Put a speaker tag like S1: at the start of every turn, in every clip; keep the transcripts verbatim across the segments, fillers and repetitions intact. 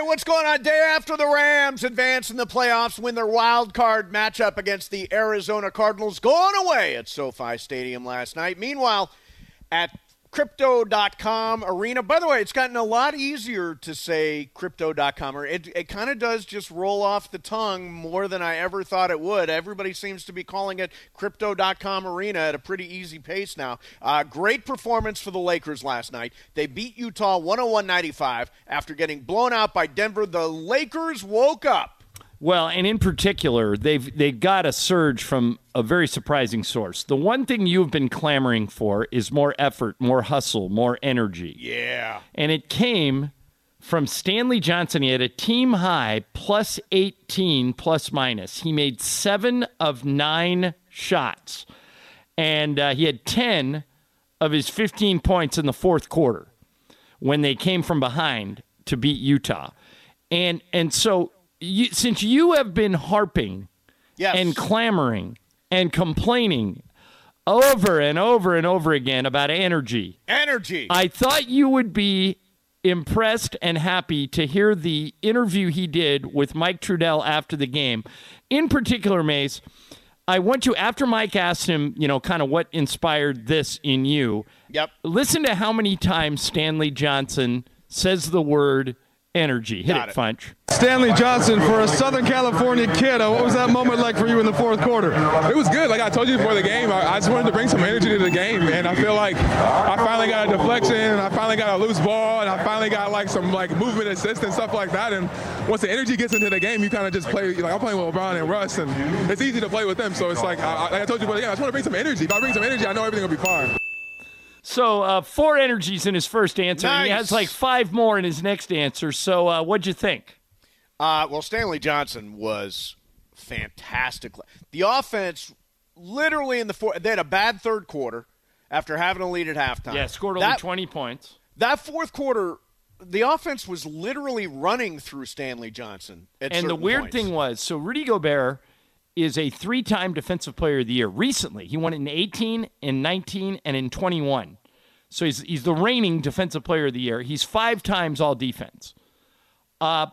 S1: what's going on? Day after the Rams advance in the playoffs, win their wild card matchup against the Arizona Cardinals, going away at SoFi Stadium last night. Meanwhile, at Crypto dot com Arena. By the way, it's gotten a lot easier to say Crypto dot com. It, it kind of does just roll off the tongue more than I ever thought it would. Everybody seems to be calling it Crypto dot com Arena at a pretty easy pace now. Uh, great performance for the Lakers last night. They beat Utah one oh one ninety-five after getting blown out by Denver. The Lakers woke up.
S2: Well, and in particular, they've they got a surge from a very surprising source. The one thing you've been clamoring for is more effort, more hustle, more energy.
S1: Yeah.
S2: And it came from Stanley Johnson. He had a team high plus eighteen plus minus. He made seven of nine shots. And uh, he had ten of his fifteen points in the fourth quarter when they came from behind to beat Utah. And and so... You, since you have been harping
S1: yes.
S2: and clamoring and complaining over and over and over again about energy,
S1: energy,
S2: I thought you would be impressed and happy to hear the interview he did with Mike Trudell after the game. In particular, Mace, I want you, after Mike asked him, you know, kind of what inspired this in you.
S1: Yep.
S2: Listen to how many times Stanley Johnson says the word energy. Hit
S1: Got
S2: it,
S1: it.
S2: Funch.
S3: Stanley Johnson, for a Southern California kid, uh, what was that moment like for you in the fourth quarter?
S4: It was good. Like I told you before the game, I, I just wanted to bring some energy to the game, and I feel like I finally got a deflection, and I finally got a loose ball, and I finally got like some like movement assist and stuff like that. And once the energy gets into the game, you kind of just play. Like I'm playing with LeBron and Russ, and it's easy to play with them. So it's like I, like I told you before the game, I just want to bring some energy. If I bring some energy, I know everything will be fine.
S2: So uh, four energies in his first answer.
S1: Nice.
S2: He has like five more in his next answer. So uh, what'd you think?
S1: Uh, well, Stanley Johnson was fantastic. The offense, literally in the fourth, they had a bad third quarter after having a lead at halftime.
S2: Yeah, scored only
S1: that,
S2: twenty points.
S1: That fourth quarter, the offense was literally running through Stanley Johnson at
S2: And the weird
S1: points.
S2: thing was, so Rudy Gobert is a three-time Defensive Player of the Year. Recently, he won it in eighteen, in nineteen, and in twenty-one. So he's he's the reigning Defensive Player of the Year. He's five times all defense. Uh,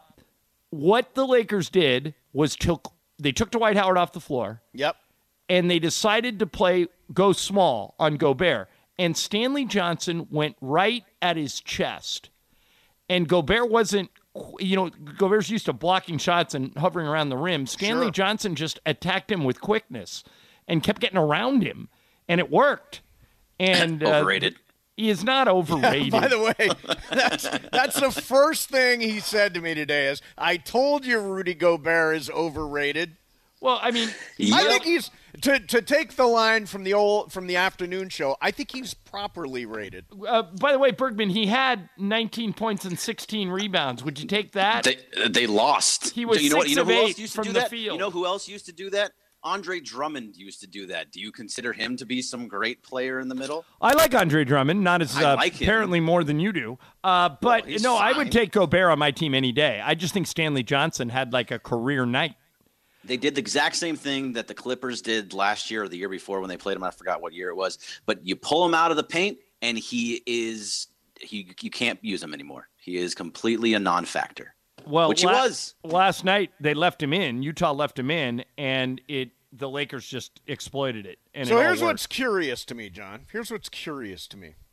S2: what the Lakers did was took they took Dwight Howard off the floor.
S1: Yep.
S2: And they decided to play go small on Gobert. And Stanley Johnson went right at his chest. And Gobert wasn't, you know, Gobert's used to blocking shots and hovering around the rim. Stanley
S1: Sure.
S2: Johnson just attacked him with quickness and kept getting around him. And it worked. And uh,
S5: Overrated.
S2: He is not overrated.
S1: By the way, that's, that's the first thing he said to me today is, I told you Rudy Gobert is overrated.
S2: Well, I mean,
S1: I think he's to to take the line from the old from the afternoon show. I think he's properly rated.
S2: Uh, by the way, Bergman, he had nineteen points and sixteen rebounds. Would you take that?
S5: They they lost.
S2: He was
S5: you know what?
S2: six
S5: You know
S2: of
S5: who
S2: eight
S5: else used to
S2: from
S5: do
S2: the
S5: that?
S2: field.
S5: You know who else used to do that? Andre Drummond used to do that. Do you consider him to be some great player in the middle?
S2: I like Andre Drummond, not as
S5: I
S2: uh,
S5: like him.
S2: apparently more than you do. Uh, but
S5: Well, he's
S2: no, I
S5: fine.
S2: would take Gobert on my team any day. I just think Stanley Johnson had like a career night.
S5: They did the exact same thing that the Clippers did last year or the year before when they played him. I forgot what year it was. But you pull him out of the paint, and he is he. You can't use him anymore. He is completely a non-factor.
S2: Well,
S5: which he
S2: la-
S5: was
S2: last night. They left him in. Utah left him in, and it the Lakers just exploited it. And
S1: So
S2: it all
S1: here's
S2: worked.
S1: what's curious to me, John. Here's what's curious to me.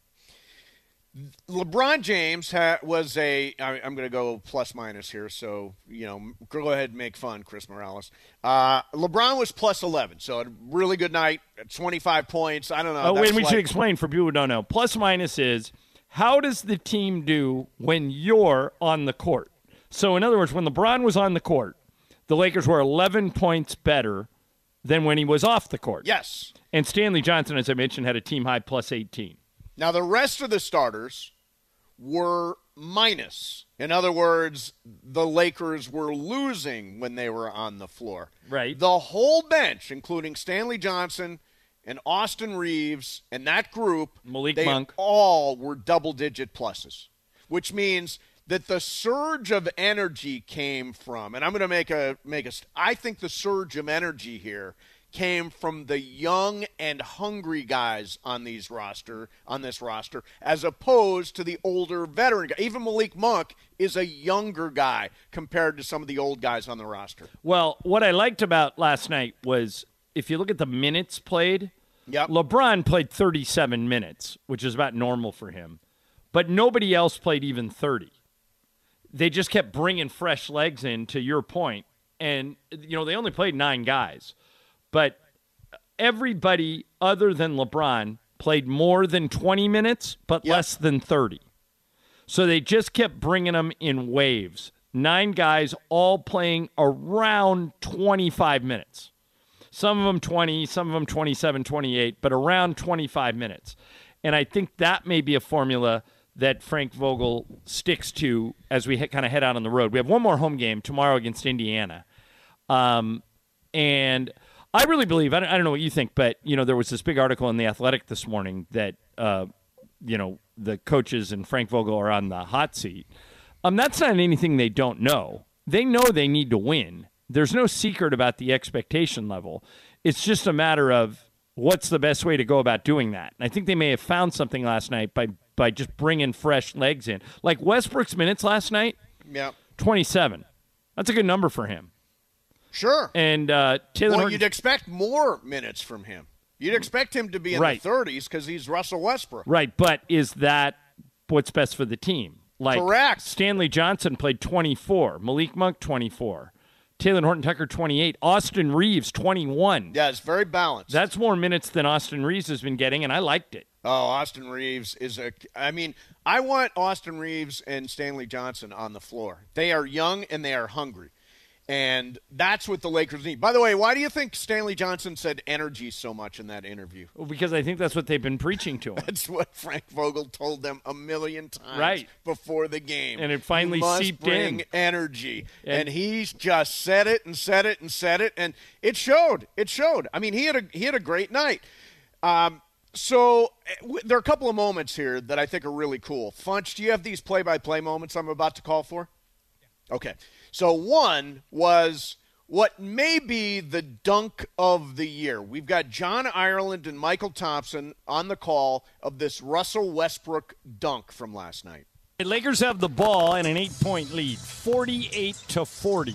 S1: LeBron James ha- was a I, I'm going to go plus minus here, so you know, go ahead and make fun, Chris Morales. Uh, LeBron was plus eleven, so a really good night, twenty-five points. I don't know.
S2: Oh,
S1: that's
S2: wait, we
S1: like-
S2: should explain for people who don't know. Plus minus is how does the team do when you're on the court? So in other words, when LeBron was on the court, the Lakers were eleven points better than when he was off the court.
S1: Yes.
S2: And Stanley Johnson, as I mentioned, had a team high plus eighteen.
S1: Now, the rest of the starters were minus. In other words, the Lakers were losing when they were on the floor.
S2: Right.
S1: The whole bench, including Stanley Johnson and Austin Reeves and that group,
S2: Malik
S1: they
S2: Monk.
S1: all were double-digit pluses, which means that the surge of energy came from, and I'm going to make a make a. I think the surge of energy here came from the young and hungry guys on these roster on this roster, as opposed to the older veteran guy. Even Malik Monk is a younger guy compared to some of the old guys on the roster.
S2: Well, what I liked about last night was if you look at the minutes played,
S1: yep.
S2: LeBron played thirty-seven minutes, which is about normal for him, but nobody else played even thirty. They just kept bringing fresh legs in, to your point, and you know they only played nine guys. But everybody other than LeBron played more than twenty minutes, but
S1: yep.
S2: less than thirty. So they just kept bringing them in waves. Nine guys all playing around twenty-five minutes. Some of them twenty, some of them twenty-seven, twenty-eight, but around twenty-five minutes. And I think that may be a formula that Frank Vogel sticks to as we kind of head out on the road. We have one more home game tomorrow against Indiana. Um, and... I really believe, I don't, I don't know what you think, but, you know, there was this big article in The Athletic this morning that, uh, you know, the coaches and Frank Vogel are on the hot seat. Um, that's not anything they don't know. They know they need to win. There's no secret about the expectation level. It's just a matter of what's the best way to go about doing that. And I think they may have found something last night by, by just bringing fresh legs in. Like Westbrook's minutes last night,
S1: yeah,
S2: twenty-seven. That's a good number for him.
S1: Sure.
S2: And uh, Taylor
S1: Well,
S2: Horton-
S1: you'd expect more minutes from him. You'd expect him to be in
S2: right.
S1: the thirties because he's Russell Westbrook.
S2: Right, but is that what's best for the team? Like
S1: Correct.
S2: Stanley Johnson played twenty-four, Malik Monk twenty-four, Taylor Horton Tucker twenty-eight, Austin Reeves twenty-one.
S1: Yeah, it's very balanced.
S2: That's more minutes than Austin Reeves has been getting, and I liked it.
S1: Oh, Austin Reeves is a – I mean, I want Austin Reeves and Stanley Johnson on the floor. They are young and they are hungry. And that's what the Lakers need. By the way, why do you think Stanley Johnson said energy so much in that interview?
S2: Well, because I think that's what they've been preaching to him.
S1: That's what Frank Vogel told them a million times
S2: right.
S1: before the game.
S2: And it finally
S1: you must
S2: seeped
S1: bring
S2: in.
S1: energy.
S2: And,
S1: and he's just said it and said it and said it, and it showed. It showed. I mean, he had a he had a great night. Um, so w- there are a couple of moments here that I think are really cool. Funch, do you have these play-by-play moments I'm about to call for? Yeah. Okay. So one was what may be the dunk of the year. We've got John Ireland and Michael Thompson on the call of this Russell Westbrook dunk from last night.
S2: The Lakers have the ball and an eight-point lead, forty-eight to forty.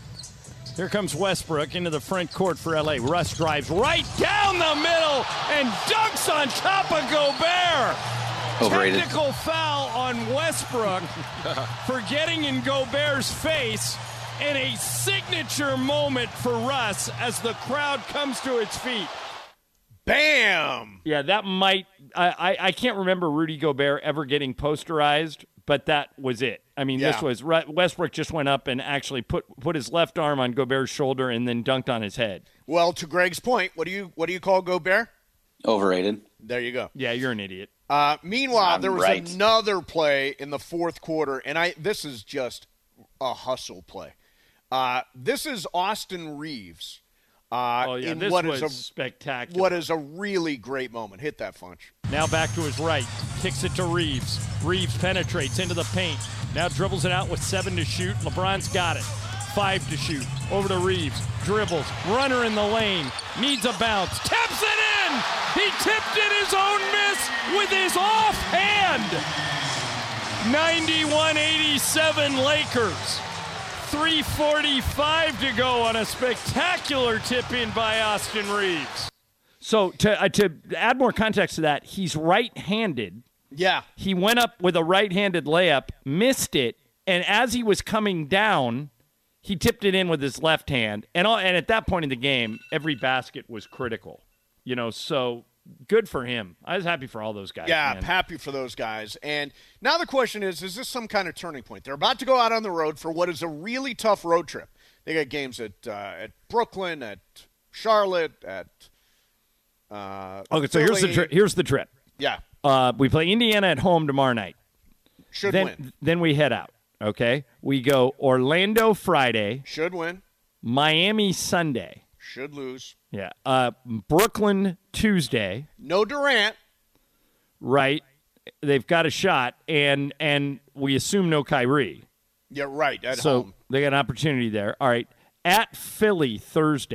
S2: Here comes Westbrook into the front court for L A. Russ drives right down the middle and dunks on top of Gobert.
S5: Overrated.
S2: Technical foul on Westbrook for getting in Gobert's face, and a signature moment for Russ as the crowd comes to its feet.
S1: Bam!
S2: Yeah, that might I, I, I can't remember Rudy Gobert ever getting posterized, but that was it. I mean,
S1: Yeah.
S2: this was Westbrook just went up and actually put put his left arm on Gobert's shoulder and then dunked on his head.
S1: Well, to Greg's point, what do you what do you call Gobert?
S5: Overrated.
S1: There you go.
S2: Yeah, you're an idiot.
S1: Uh, meanwhile,
S5: I'm
S1: there was
S5: right.
S1: another play in the fourth quarter, and I this is just a hustle play. Uh, this is Austin Reeves. Uh,
S2: Oh, yeah,
S1: in
S2: this
S1: what
S2: was
S1: is a,
S2: spectacular.
S1: What is a really great moment. Hit that, Funch.
S2: Now back to his right. Kicks it to Reeves. Reeves penetrates into the paint. Now dribbles it out with seven to shoot. LeBron's got it. Five to shoot. Over to Reeves. Dribbles. Runner in the lane. Needs a bounce. Taps it in! He tipped in his own miss with his offhand. ninety-one eighty-seven Lakers. three forty-five to go on a spectacular tip-in by Austin Reeves. So to uh, to add more context to that, he's right-handed.
S1: Yeah.
S2: He went up with a right-handed layup, missed it, and as he was coming down, he tipped it in with his left hand. And all, and at that point in the game, every basket was critical. You know, so good for him. I was happy for all those guys.
S1: Yeah,
S2: man.
S1: happy for those guys. And now the question is, is this some kind of turning point? They're about to go out on the road for what is a really tough road trip. They got games at uh, at Brooklyn, at Charlotte, at uh,
S2: Okay, so here's the
S1: Philly.
S2: tri- here's the trip.
S1: Yeah,
S2: Uh, we play Indiana at home tomorrow night.
S1: should
S2: Then
S1: win.
S2: then we head out. Okay, we go Orlando Friday,
S1: Should win.
S2: Miami Sunday.
S1: Should lose.
S2: Yeah, uh, Brooklyn Tuesday.
S1: No Durant.
S2: Right, they've got a shot, and and we assume no Kyrie.
S1: Yeah, right, at
S2: So
S1: home.
S2: they got an opportunity there. All right, at Philly Thursday.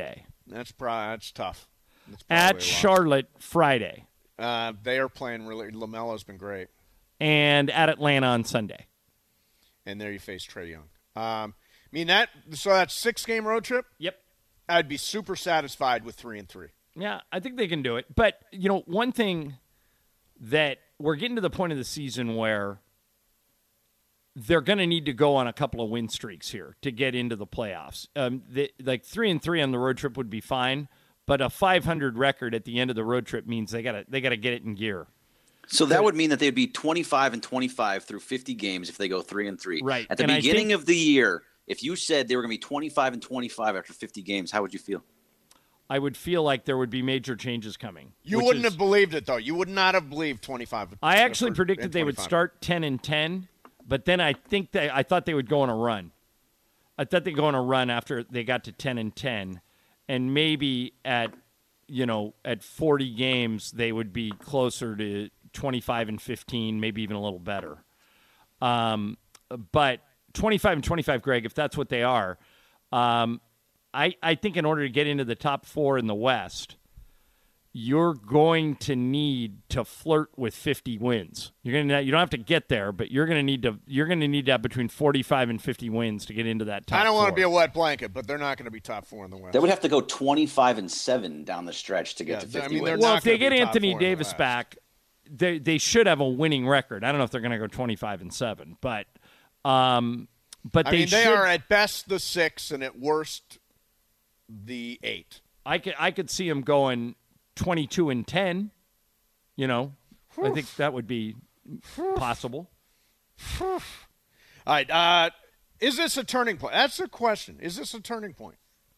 S1: That's probably that's tough. That's
S2: At Charlotte Friday.
S1: Uh, they are playing really. LaMelo's been great.
S2: And at Atlanta on Sunday.
S1: And there you face Trae Young. Um, I mean that. So that's six game road trip.
S2: Yep.
S1: I'd be super satisfied with three and three.
S2: Yeah, I think they can do it. But you know, one thing that we're getting to the point of the season where they're going to need to go on a couple of win streaks here to get into the playoffs. Um, they, like three and three on the road trip would be fine, but a five hundred record at the end of the road trip means they got to they got to get it in gear.
S5: So that would mean that they'd be twenty-five and twenty-five through fifty games if they go three and three.
S2: Right.
S5: At the
S2: and
S5: beginning
S2: think,
S5: of the year, if you said they were going to be twenty-five and twenty-five after fifty games, how would you feel?
S2: I would feel like there would be major changes coming.
S1: You wouldn't is, have believed it, though. You would not have believed twenty-five.
S2: I actually predicted they would start ten and ten, but then I think they, I thought they would go on a run. I thought they'd go on a run after they got to ten and ten, and maybe at, you know, at forty games they would be closer to twenty-five and fifteen, maybe even a little better. Um, but twenty-five and twenty-five, Greg, if that's what they are, um, I, I think in order to get into the top four in the West, you're going to need to flirt with fifty wins. You're going to you don't have to get there, but you're going to need to you're going to need to have between forty-five and fifty wins to get into that top.
S1: I don't
S2: four.
S1: want to be a wet blanket, but they're not going to be top four in the West.
S5: They would have to go twenty-five and seven down the stretch to get
S1: yeah,
S5: to fifty
S1: I mean,
S5: wins.
S2: Well, if they get Anthony Davis back, they they should have a winning record. I don't know if they're going to go twenty-five and seven, but um, but
S1: I
S2: they
S1: mean, they
S2: should,
S1: are at best the six and at worst the eight.
S2: I could I could see them going twenty-two and ten. You know, I think that would be possible.
S1: All right, uh, is this a turning point? That's the question. Is this a turning point?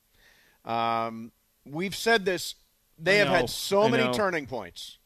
S1: Um, we've said this. They
S2: I
S1: have
S2: know,
S1: had so
S2: I
S1: many
S2: know.
S1: turning points.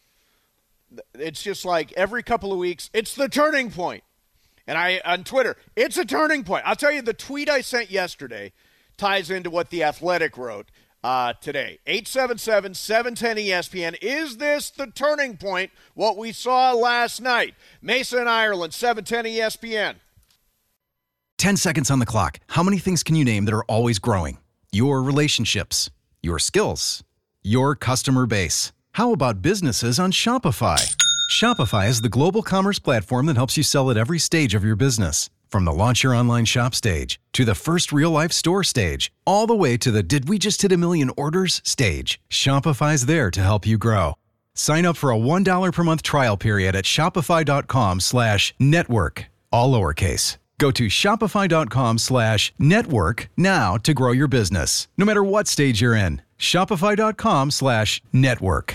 S1: It's just like every couple of weeks, it's the turning point. And I on Twitter, it's a turning point. I'll tell you, the tweet I sent yesterday ties into what The Athletic wrote uh, today. eight seven seven, seven one zero, E S P N. Is this the turning point, what we saw last night? Mason, Ireland, seven ten E S P N.
S6: ten seconds on the clock. How many things can you name that are always growing? Your relationships, your skills, your customer base. How about businesses on Shopify? Shopify is the global commerce platform that helps you sell at every stage of your business. From the launch your online shop stage to the first real-life store stage, all the way to the did we just hit a million orders stage, Shopify's there to help you grow. Sign up for a one dollar per month trial period at shopify.com slash network, all lowercase. Go to shopify.com slash network now to grow your business, no matter what stage you're in. Shopify.com slash network.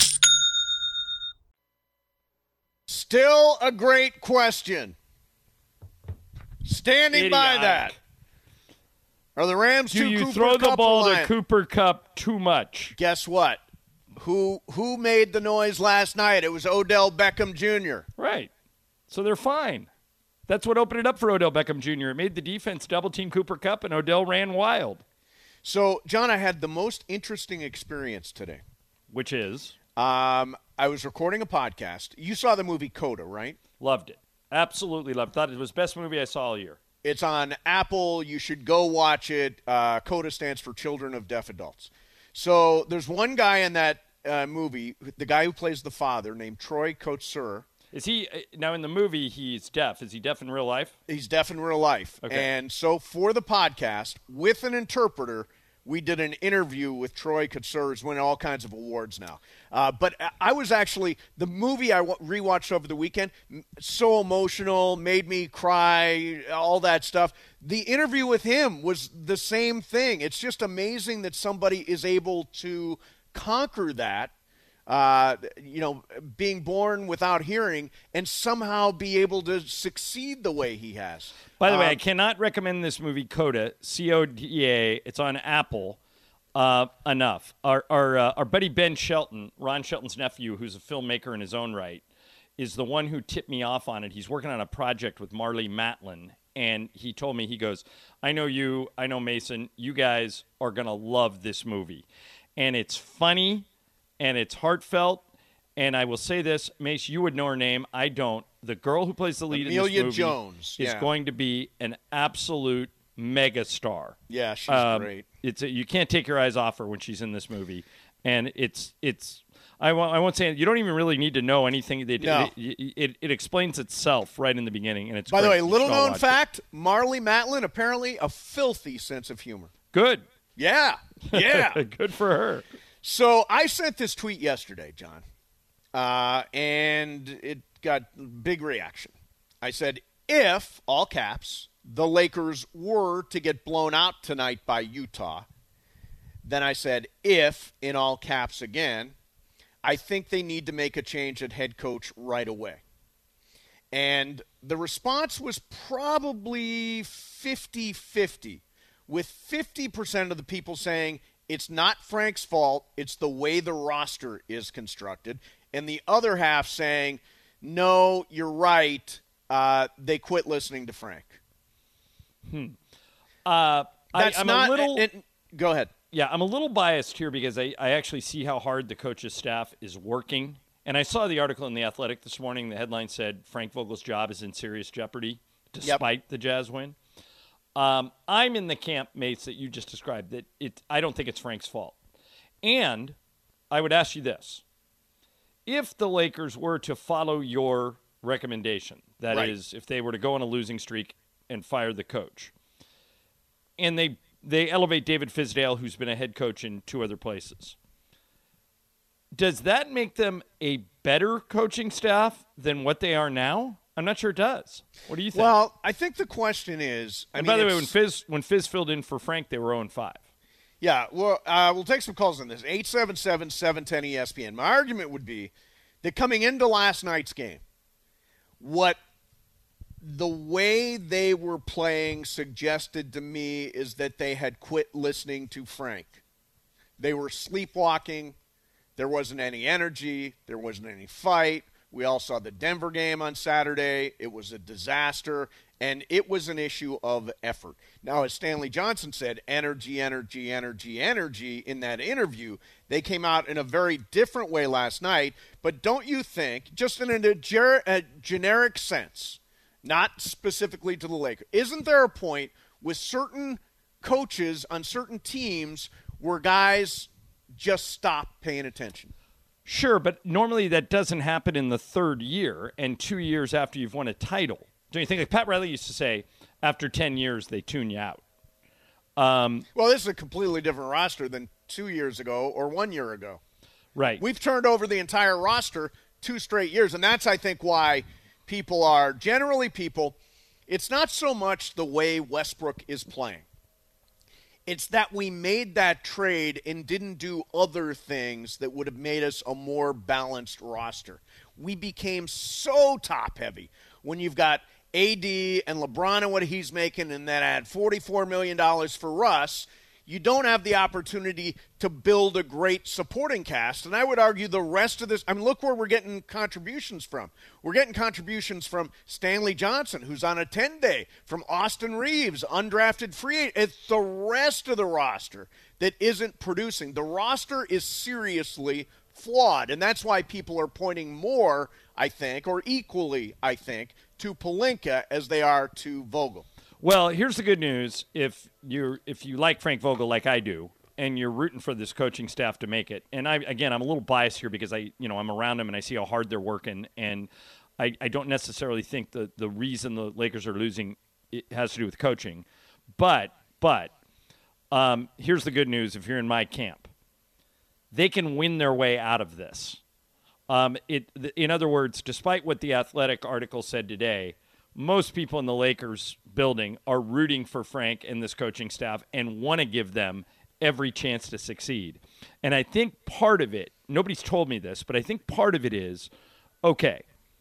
S1: Still a great question. Standing by
S2: Idiotic.
S1: that. Are the Rams
S2: Do
S1: too
S2: you
S1: Cooper
S2: throw the
S1: Kupp
S2: ball to
S1: reliant?
S2: Cooper Kupp too much?
S1: Guess what? Who who made the noise last night? It was Odell Beckham Junior
S2: Right. So they're fine. That's what opened it up for Odell Beckham Junior It made the defense double-team Cooper Kupp, and Odell ran wild.
S1: So, John, I had the most interesting experience today.
S2: Which is?
S1: Um, I was recording a podcast. You saw the movie Coda, right?
S2: Loved it. Absolutely loved it. Thought it was the best movie I saw all year.
S1: It's on Apple. You should go watch it. Uh, CODA stands for Children of Deaf Adults. So there's one guy in that uh, movie, the guy who plays the father, named Troy Kotsur.
S2: Is he now in the movie? He's deaf. Is he deaf in real life?
S1: He's deaf in real life.
S2: Okay.
S1: And so for the podcast, with an interpreter, we did an interview with Troy Kotsur, who's winning all kinds of awards now. Uh, but I was actually, the movie I rewatched over the weekend, so emotional, made me cry, all that stuff. The interview with him was the same thing. It's just amazing that somebody is able to conquer that, uh, you know, being born without hearing, and somehow be able to succeed the way he has.
S2: By the way,
S1: Um,
S2: I cannot recommend this movie, Coda, C O D A. It's on Apple. Uh, enough. Our our, uh, our buddy Ben Shelton, Ron Shelton's nephew, who's a filmmaker in his own right, is the one who tipped me off on it. He's working on a project with Marlee Matlin, and he told me, he goes, I know you, I know Mason, you guys are going to love this movie. And it's funny, and it's heartfelt, and I will say this, Mace, you would know her name. I don't. The girl who plays the lead
S1: Amelia
S2: in this movie
S1: Jones,
S2: is
S1: yeah.
S2: going to be an absolute megastar.
S1: Yeah, she's
S2: Um,
S1: great.
S2: it's a, you can't take your eyes off her when she's in this movie, and it's it's. I won't, I won't say you don't even really need to know anything. They,
S1: no.
S2: it, it, it explains itself right in the beginning, and it's
S1: by
S2: great.
S1: the way,
S2: You
S1: little
S2: should all
S1: known
S2: watch
S1: fact: Marlee Matlin apparently a filthy sense of humor.
S2: it. Good,
S1: Yeah, yeah.
S2: good for her.
S1: So I sent this tweet yesterday, John, uh, and it got big reaction. I said, if, all caps, the Lakers were to get blown out tonight by Utah, then I said, if, in all caps again, I think they need to make a change at head coach right away. And the response was probably fifty-fifty, with fifty percent of the people saying it's not Frank's fault, it's the way the roster is constructed, and the other half saying, no, you're right, uh, they quit listening to Frank.
S2: Hmm. Uh,
S1: That's
S2: I, I'm
S1: not,
S2: a little.
S1: and, and, go ahead.
S2: Yeah, I'm a little biased here because I, I actually see how hard the coach's staff is working. And I saw the article in The Athletic this morning. The headline said Frank Vogel's job is in serious jeopardy despite yep. the Jazz win. Um, I'm in the camp, Mace, that you just described, that it. I don't think it's Frank's fault. And I would ask you this. If the Lakers were to follow your recommendation, that
S1: right.
S2: is, if they were to go on a losing streak and fire the coach, and they they elevate David Fizdale, who's been a head coach in two other places, does that make them a better coaching staff than what they are now? I'm not sure it does. What do you think?
S1: Well, I think the question is... I
S2: and
S1: mean,
S2: by the way, when Fizz, when Fizz filled in for Frank, they were oh and five.
S1: Yeah, well, uh, we'll take some calls on this. eight seven seven, seven one zero, E S P N. My argument would be that coming into last night's game, what the way they were playing suggested to me is that they had quit listening to Frank. They were sleepwalking. There wasn't any energy. There wasn't any fight. We all saw the Denver game on Saturday. It was a disaster, and it was an issue of effort. Now, as Stanley Johnson said, energy, energy, energy, energy in that interview. They came out in a very different way last night, but don't you think, just in a, ger- a generic sense, not specifically to the Lakers, isn't there a point with certain coaches on certain teams where guys just stop paying attention?
S2: Sure, but normally that doesn't happen in the third year and two years after you've won a title. Don't you think? Like Pat Riley used to say, after ten years, they tune you out. Um,
S1: well, this is a completely different roster than two years ago or one year ago.
S2: Right.
S1: We've turned over the entire roster two straight years, and that's, I think, why people are, generally people, it's not so much the way Westbrook is playing. It's that we made that trade and didn't do other things that would have made us a more balanced roster. We became so top-heavy when you've got A D and LeBron and what he's making and then add forty-four million dollars for Russ. You don't have the opportunity to build a great supporting cast. And I would argue the rest of this, I mean, look where we're getting contributions from. We're getting contributions from Stanley Johnson, who's on a ten-day, from Austin Reeves, undrafted free agent. It's the rest of the roster that isn't producing. The roster is seriously flawed, and that's why people are pointing more, I think, or equally, I think, to Pelinka as they are to Vogel.
S2: Well, here's the good news. If you if you like Frank Vogel like I do, and you're rooting for this coaching staff to make it, and I again I'm a little biased here because I you know I'm around them and I see how hard they're working, and I, I don't necessarily think the the reason the Lakers are losing it has to do with coaching, but but um, here's the good news. If you're in my camp, they can win their way out of this. Um, it in other words, despite what the Athletic article said today, most people in the Lakers building are rooting for Frank and this coaching staff and want to give them every chance to succeed. And I think part of it, nobody's told me this, but I think part of it is, okay,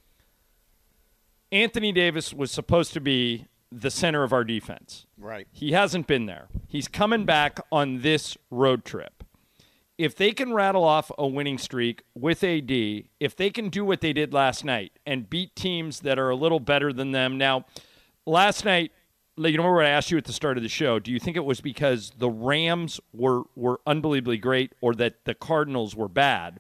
S2: Anthony Davis was supposed to be the center of our defense.
S1: Right.
S2: He hasn't been there. He's coming back on this road trip. If they can rattle off a winning streak with A D, if they can do what they did last night and beat teams that are a little better than them. Now, last night, you remember what I asked you at the start of the show? Do you think it was because the Rams were, were unbelievably great or that the Cardinals were bad?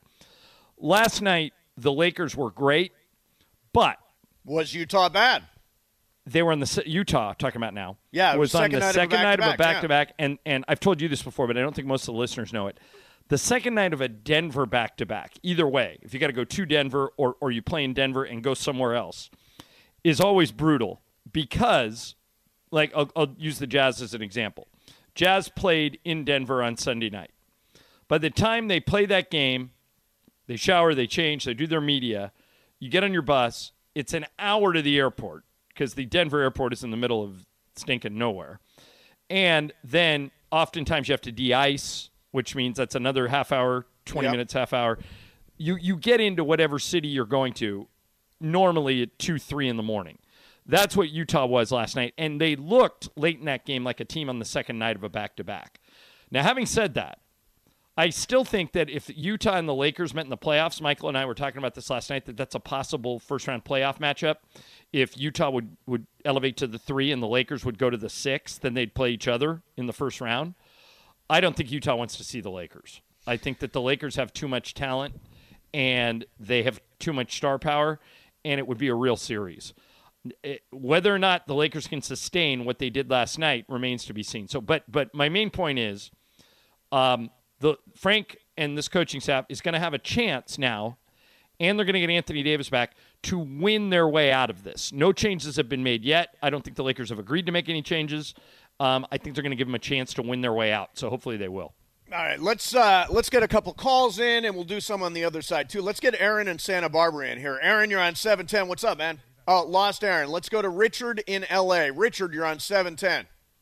S2: Last night, the Lakers were great, but...
S1: Was Utah bad?
S2: they were on the Utah talking about now.
S1: Yeah, it was,
S2: was on
S1: second
S2: the
S1: night
S2: second
S1: of
S2: night of a
S1: back-to-back,
S2: back-to-back, and and I've told you this before, but I don't think most of the listeners know it. The second night of a Denver back-to-back, either way, if you got to go to Denver or or you play in Denver and go somewhere else, is always brutal because, like, I'll, I'll use the Jazz as an example. Jazz played in Denver on Sunday night. By the time they play that game, they shower, they change, they do their media. You get on your bus. It's an hour to the airport because the Denver airport is in the middle of stinking nowhere. And then oftentimes you have to de-ice, which means that's another half hour, twenty
S1: yep.
S2: minutes, half hour. You you get into whatever city you're going to normally at two, three in the morning. That's what Utah was last night. And they looked late in that game like a team on the second night of a back-to-back. Now, having said that, I still think that if Utah and the Lakers met in the playoffs, Michael and I were talking about this last night, that that's a possible first-round playoff matchup. If Utah would, would elevate to the three and the Lakers would go to the six, then they'd play each other in the first round. I don't think Utah wants to see the Lakers. I think that the Lakers have too much talent and they have too much star power, and it would be a real series. It, whether or not the Lakers can sustain what they did last night remains to be seen. So, but but my main point is, um, the Frank and this coaching staff is going to have a chance now, and they're going to get Anthony Davis back to win their way out of this. No changes have been made yet. I don't think the Lakers have agreed to make any changes. Um, I think they're going to give them a chance to win their way out. So hopefully they will.
S1: All right, let's uh, let's get a couple calls in, and we'll do some on the other side too. Let's get Aaron in Santa Barbara in here. Aaron, you're on seven ten. What's up, man? Oh, lost Aaron. Let's go to Richard in L A. Richard, you're on seven ten.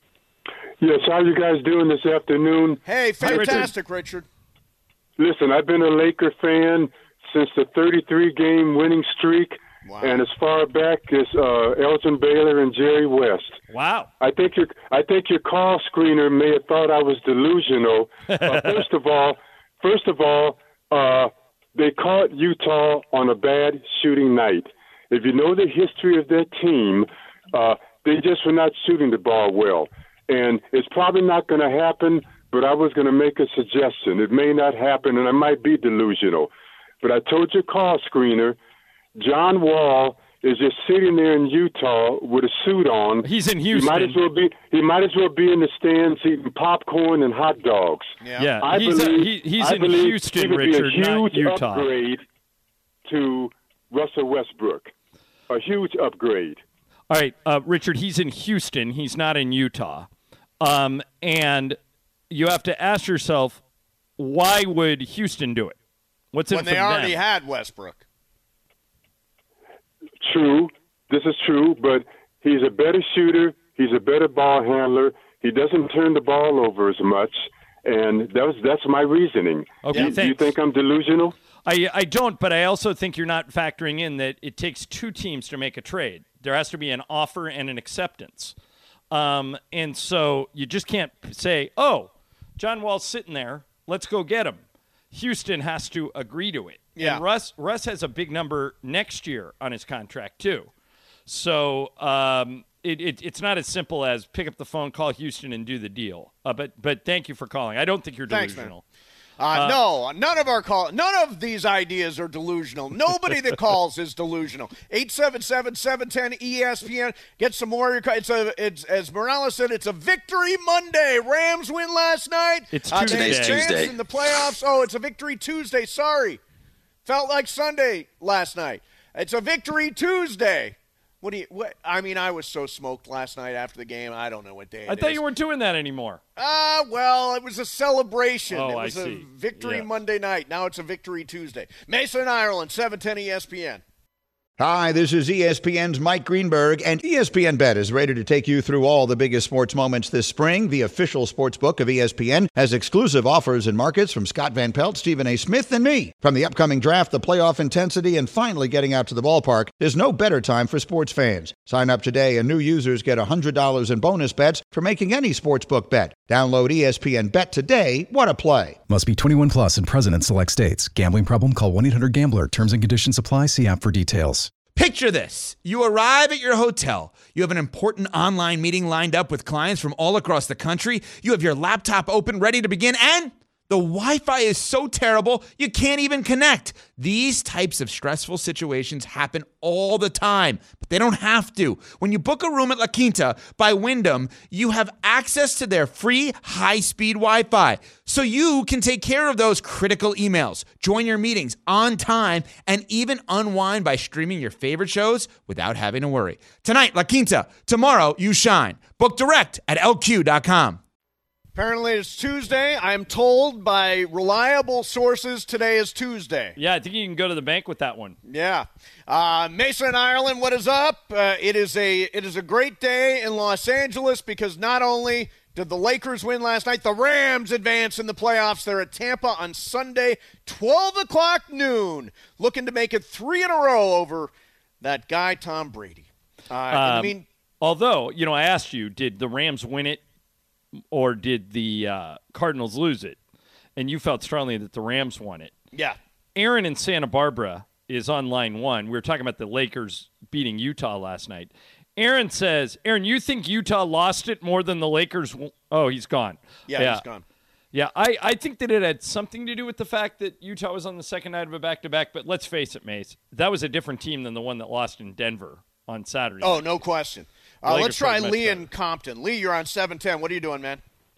S7: Yes, how you guys doing this afternoon?
S1: Hey, fantastic, Hi, Richard.
S7: Richard. Listen, I've been a Laker fan since the thirty-three game winning streak, wow. and as far back as uh, Elgin Baylor and Jerry West.
S2: Wow.
S7: I think your I think your call screener may have thought I was delusional. uh, first of all, first of all, uh, they caught Utah on a bad shooting night. If you know the history of that team, uh, they just were not shooting the ball well. And it's probably not going to happen, but I was going to make a suggestion. It may not happen, and I might be delusional. But I told your call screener, John Wall is just sitting there in Utah with a suit on.
S2: He's in Houston.
S7: He might as well be. He might as well be in the stands eating popcorn and hot dogs.
S2: Yeah, yeah.
S7: I
S2: he's,
S7: believe,
S2: a, he, he's
S7: I
S2: in
S7: believe
S2: Houston,
S7: he would
S2: Richard,
S7: be a huge
S2: not Utah.
S7: Upgrade to Russell Westbrook. A huge upgrade.
S2: All right, uh, Richard, he's in Houston. He's not in Utah. Um, and you have to ask yourself, why would Houston do it? What's in
S1: when
S2: it for
S1: they already
S2: them?
S1: had Westbrook?
S7: True. This is true, but he's a better shooter. He's a better ball handler. He doesn't turn the ball over as much, and that was, that's my reasoning.
S2: Okay,
S7: do, do you think I'm delusional?
S2: I, I don't, but I also think you're not factoring in that it takes two teams to make a trade. There has to be an offer and an acceptance. Um, and so you just can't say, oh, John Wall's sitting there, let's go get him. Houston has to agree to it.
S1: Yeah.
S2: And Russ, Russ has a big number next year on his contract too. So um, it, it, it's not as simple as pick up the phone, call Houston, and do the deal. Uh, but but thank you for calling. I don't think you're
S1: Thanks,
S2: delusional.
S1: Uh, uh, no, none of our call, none of these ideas are delusional. Nobody that calls is delusional. eight seven seven, seven one zero, E S P N. Get some more. It's a, it's as Morales said, it's a victory Monday. Rams win last night.
S2: It's
S1: uh,
S2: Tuesday.
S5: Today's Tuesday.
S1: In the playoffs. Oh, it's a victory Tuesday. Sorry, felt like Sunday last night. It's a victory Tuesday. What do you? What? I mean, I was so smoked last night after the game. I don't know what day it
S2: I thought
S1: is.
S2: you weren't doing that anymore.
S1: Ah, uh, well, it was a celebration.
S2: Oh,
S1: it was
S2: I
S1: a
S2: see.
S1: victory
S2: Yeah.
S1: Monday night. Now it's a victory Tuesday. Mason, Ireland, seven ten E S P N.
S8: Hi, this is E S P N's Mike Greenberg, and E S P N Bet is ready to take you through all the biggest sports moments this spring. The official sports book of E S P N has exclusive offers and markets from Scott Van Pelt, Stephen A. Smith, and me. From the upcoming draft, the playoff intensity, and finally getting out to the ballpark, there's no better time for sports fans. Sign up today, and new users get one hundred dollars in bonus bets for making any sportsbook bet. Download E S P N Bet today. What a play.
S6: Must be twenty-one plus and present in select states. Gambling problem? Call one eight hundred gambler. Terms and conditions apply. See app for details.
S9: Picture this. You arrive at your hotel. You have an important online meeting lined up with clients from all across the country. You have your laptop open, ready to begin, and The Wi-Fi is so terrible, you can't even connect. These types of stressful situations happen all the time, but they don't have to. When you book a room at La Quinta by Wyndham, you have access to their free high-speed Wi-Fi, so you can take care of those critical emails, join your meetings on time, and even unwind by streaming your favorite shows without having to worry. Tonight, La Quinta. Tomorrow, you shine. Book direct at L Q dot com.
S1: Apparently it's Tuesday. I'm told by reliable sources today is Tuesday.
S2: Yeah, I think you can go to the bank with that one.
S1: Yeah. Uh, Mason, Ireland, what is up? Uh, it is a it is a great day in Los Angeles because not only did the Lakers win last night, the Rams advance in the playoffs. They're at Tampa on Sunday, twelve o'clock noon, looking to make it three in a row over that guy Tom Brady. Uh,
S2: um,
S1: I mean,
S2: although, you know, I asked you, did the Rams win it? Or did the uh, Cardinals lose it? And you felt strongly that the Rams won it.
S1: Yeah.
S2: Aaron in Santa Barbara is on line one. We were talking about the Lakers beating Utah last night. Aaron says, Aaron, you think Utah lost it more than the Lakers? W- oh, he's gone.
S1: Yeah,
S2: yeah,
S1: he's gone.
S2: Yeah, I, I think that it had something to do with the fact that Utah was on the second night of a back-to-back. But let's face it, Mace, that was a different team than the one that lost in Denver on Saturday.
S1: Oh, no question. Uh, let's try Lee
S2: better.
S1: in Compton. Lee, you're on seven ten. What are you doing, man?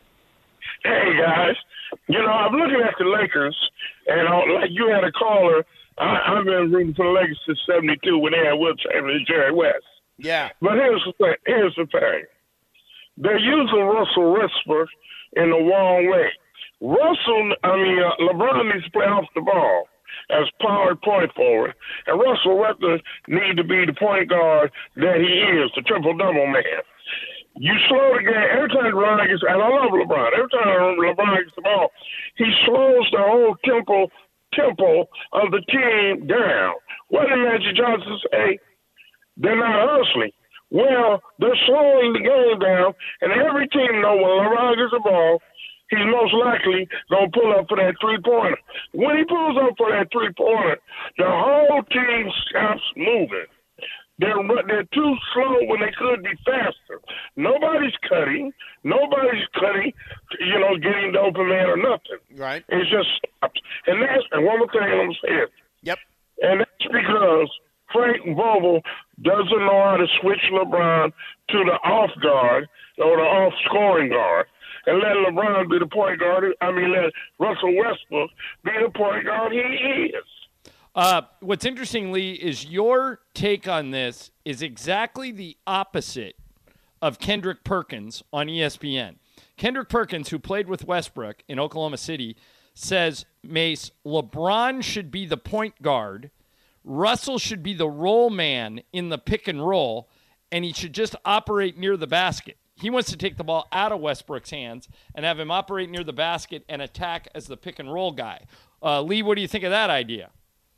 S10: Hey, guys. You know, I'm looking at the Lakers, and uh, like you had a caller, I, I've been rooting for the Lakers since seventy-two when they had Will Chamberlain and Jerry West.
S1: Yeah.
S10: But here's the thing. Here's the thing. They're using Russell Westbrook in the wrong way. Russell, I mean, uh, LeBron needs to play off the ball as power point forward, and Russell Westbrook needs to be the point guard that he is, the triple-double man. You slow the game. Every time LeBron gets, and I love LeBron, every time LeBron gets the ball, he slows the whole tempo, tempo of the team down. What did Magic Johnson say? They're not hustling. Well, they're slowing the game down, and every team knows when LeBron gets the ball, he's most likely going to pull up for that three-pointer. When he pulls up for that three-pointer, the whole team stops moving. They're, they're too slow when they could be faster. Nobody's cutting. Nobody's cutting, you know, getting the open man or nothing.
S1: Right.
S10: It's just stops. And that's, and one more thing I'm saying.
S1: Yep.
S10: And that's because Frank Vogel doesn't know how to switch LeBron to the off guard or the off scoring guard and let LeBron be the point guard. I mean, let Russell Westbrook be the point guard he is.
S2: Uh, what's interesting, Lee, is your take on this is exactly the opposite of Kendrick Perkins on E S P N. Kendrick Perkins, who played with Westbrook in Oklahoma City, says, Mace, LeBron should be the point guard, Russell should be the roll man in the pick and roll, and he should just operate near the basket. He wants to take the ball out of Westbrook's hands and have him operate near the basket and attack as the pick and roll guy. Uh, Lee, what do you think of that idea?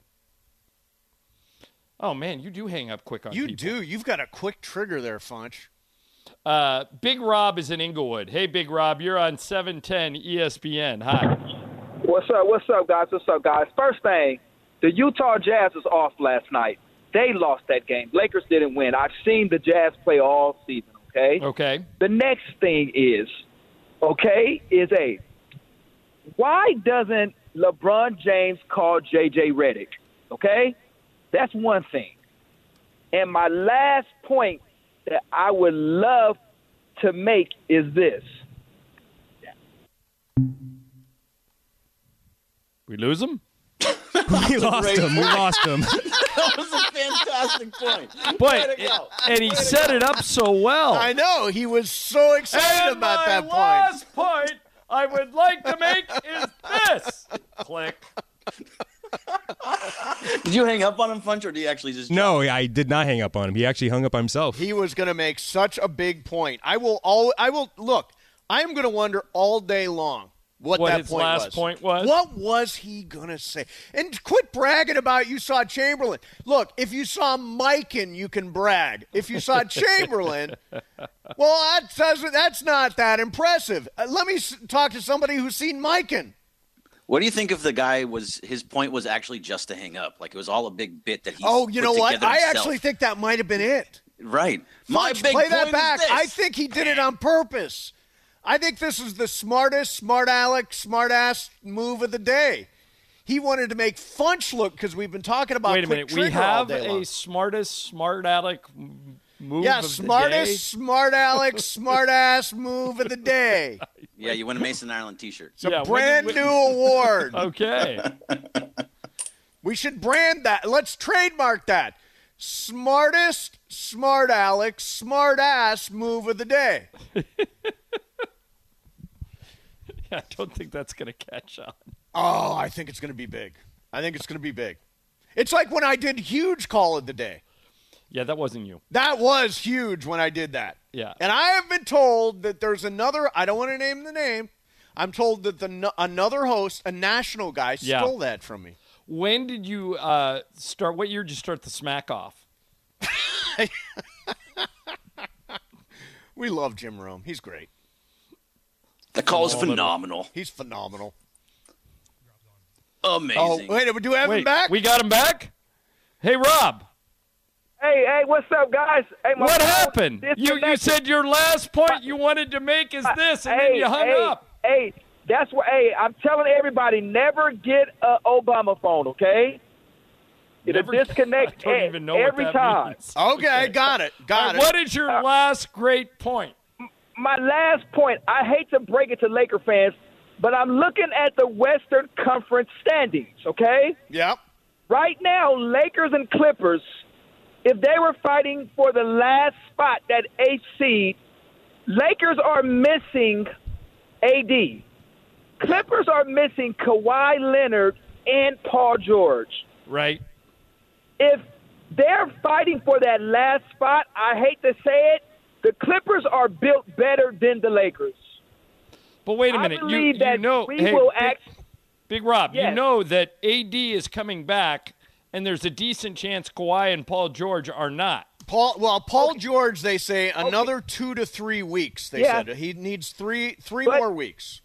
S2: Oh, man, you do hang up quick on
S1: You
S2: people.
S1: do. You've got a quick trigger there, Funch.
S2: Uh, Big Rob is in Inglewood. Hey, Big Rob, you're on seven ten E S P N. Hi.
S11: What's up? What's up, guys? What's up, guys? First thing, the Utah Jazz was off last night. They lost that game. Lakers didn't win. I've seen the Jazz play all season, okay?
S2: Okay.
S11: The next thing is, okay, is a, why doesn't LeBron James call J J Redick, okay? That's one thing. And my last point that I would love to make is this.
S2: We lose him?
S12: we lost him. We lost him.
S5: That was a fantastic point.
S2: But, it, and he set it up so well.
S1: I know. He was so excited
S2: and
S1: about
S2: my
S1: that point.
S2: last point I would like to make is this. Click.
S5: Did you hang up on him, Funch, or did he actually just
S12: No, I did not hang up on him. He actually hung up on himself.
S1: He was going to make such a big point. I will all. I will look. I am going to wonder all day long what,
S2: What
S1: that
S2: his
S1: point
S2: last
S1: was.
S2: point was?
S1: What was he going to say? And quit bragging about you saw Chamberlain. Look, if you saw Mikan, you can brag. If you saw Chamberlain, well, that doesn't. That's not that impressive. Uh, let me s- talk to somebody who's seen Mikan.
S5: What do you think if the guy was his point was actually just to hang up? Like it was all a big bit that he
S1: Oh, you
S5: put
S1: know what?
S5: together
S1: I
S5: himself.
S1: actually think that might have been it.
S5: Right. My
S1: Funch,
S5: big
S1: play
S5: point
S1: that
S5: is
S1: back.
S5: this.
S1: I think he did it on purpose. I think this is the smartest, smart aleck, smart ass move of the day. He wanted to make Funch look, because we've been talking about
S2: Wait a
S1: quick
S2: minute.
S1: trigger
S2: We have
S1: all day long.
S2: a smartest, smart aleck move
S1: Yeah,
S2: of the
S1: smartest,
S2: day?
S1: smart aleck, smart ass move of the day.
S5: Yeah, you win a Mason Ireland T-shirt.
S1: It's a
S2: Yeah, when
S1: brand
S2: did we-
S1: new award.
S2: Okay.
S1: We should brand that. Let's trademark that. Smartest, smart aleck, smart ass move of the day.
S2: I don't think that's going to catch on.
S1: Oh, I think it's going to be big. I think it's going to be big. It's like when I did huge call of the day.
S2: Yeah, that wasn't you.
S1: That was huge when I did that.
S2: Yeah.
S1: And I have been told that there's another, I don't want to name the name. I'm told that the another host, a national guy,
S2: Yeah.
S1: stole that from me.
S2: When did you uh, start? What year did you start the smack off?
S1: We love Jim Rome. He's great.
S5: The call is phenomenal.
S1: He's phenomenal.
S5: Amazing.
S1: Oh, wait, do we have
S2: Wait,
S1: him back?
S2: we got him back? Hey, Rob.
S11: Hey, hey, what's up, guys? Hey, my
S2: What
S11: phone
S2: happened? You you
S11: disconnected.
S2: said your last point you wanted to make is this, and then
S11: hey,
S2: you hung
S11: hey,
S2: up.
S11: Hey, that's what. Hey, I'm telling everybody, never get an Obama phone, okay? It'll
S2: Never-
S11: disconnect
S2: I don't
S11: e-
S2: even know what
S11: every
S2: that
S11: time.
S2: means.
S1: Okay, got it. Got
S2: All right,
S1: it.
S2: What is your last great point?
S11: My last point, I hate to break it to Laker fans, but I'm looking at the Western Conference standings, okay?
S1: Yep.
S11: Right now, Lakers and Clippers, if they were fighting for the last spot, that eighth seed, Lakers are missing A D. Clippers are missing Kawhi Leonard and Paul George.
S2: Right.
S11: If they're fighting for that last spot, I hate to say it, the Clippers are built better than the Lakers.
S2: But wait a
S11: I
S2: minute. You,
S11: believe
S2: you
S11: that
S2: know,
S11: we
S2: hey,
S11: will
S2: Big,
S11: act.
S2: Big Rob, you
S11: Yes.
S2: know that A D is coming back, and there's a decent chance Kawhi and Paul George are not.
S1: Paul, well, Paul George, they say another two to three weeks. They
S11: Yeah.
S1: said he needs three three
S11: But-
S1: more weeks.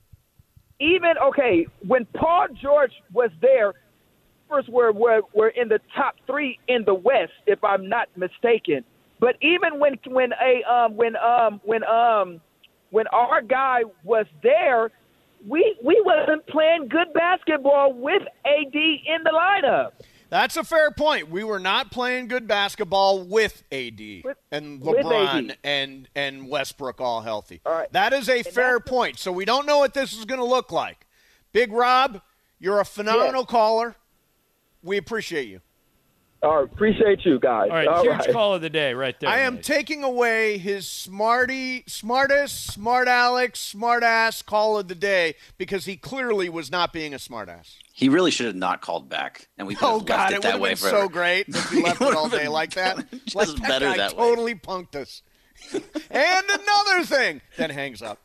S11: Even okay, when Paul George was there, first were, were were in the top three in the West, if I'm not mistaken. But even when when a um when um when um when our guy was there, we we wasn't playing good basketball with A D in the lineup.
S1: That's a fair point. We were not playing good basketball with A D
S11: With-
S1: and
S11: with
S1: LeBron
S11: A D.
S1: and and Westbrook all healthy.
S11: All right.
S1: That is a fair point. So we don't know what this is going to look like. Big Rob, you're a phenomenal caller. We appreciate you.
S11: All right, appreciate you guys.
S2: All right,
S11: All
S2: huge
S11: right.
S2: call of the day right there.
S1: I am
S2: mate.
S1: taking away his smarty, smartest, smart Alex, smart ass call of the day because he clearly was not being a smart ass.
S5: He really should have not called back, and we could have
S1: Oh
S5: left
S1: God,
S5: it,
S1: it would
S5: that
S1: have
S5: way
S1: been
S5: forever.
S1: so great if we left it all day like that.
S5: Just
S1: Like that
S5: better
S1: guy
S5: that way.
S1: totally punked us. And another thing, then hangs up.